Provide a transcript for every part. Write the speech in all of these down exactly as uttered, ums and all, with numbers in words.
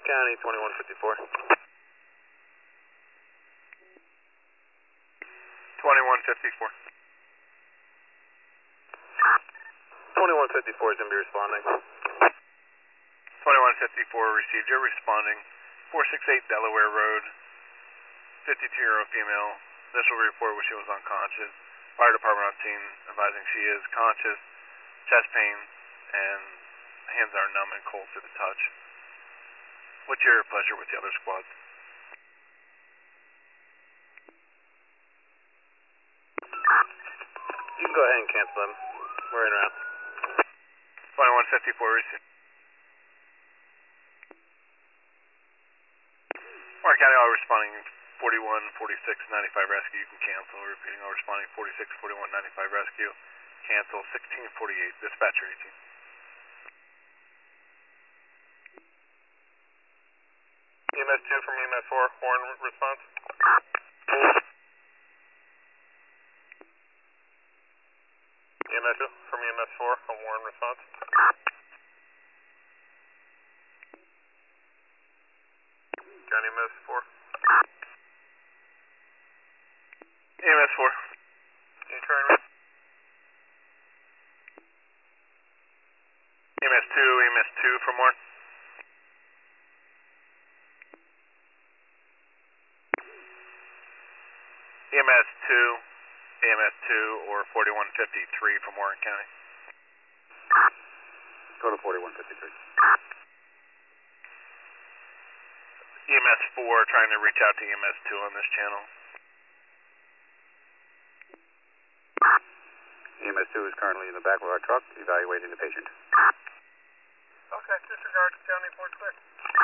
County twenty-one fifty-four. twenty-one fifty-four. twenty-one fifty-four is going to be responding. twenty-one fifty-four received. You're responding. four sixty-eight Delaware Road. fifty-two-year-old female. Initial report was she was unconscious. Fire department on scene advising she is conscious, chest pain, and hands are numb and cold to the touch. What's your pleasure with the other squads? You can go ahead and cancel them. We're in route. twenty-one fifty-four received. Warren County, all responding forty-one forty-six ninety-five rescue. You can cancel. Repeating, all responding forty-six forty-one ninety-five rescue. Cancel sixteen forty-eight. Dispatcher eighteen. E M S two from E M S four. Horn response. E M S two from E M S four. A Warren response. County E M S four. E M S four. Can you turn? E M S two, E M S two from Warren. E M S two, E M S two, or forty-one fifty-three from Warren County. Go to forty-one fifty-three. E M S four trying to reach out to E M S two on this channel. E M S two is currently in the back of our truck evaluating the patient. Okay, disregard. County four clear.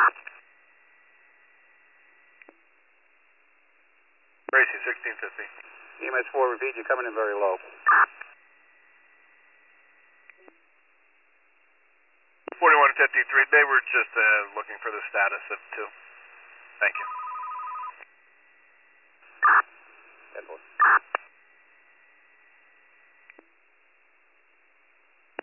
Gracie, sixteen fifty. E M S four, repeat, you're coming in very low. forty-one fifty-three, they were just uh, looking for the status of two. Thank you.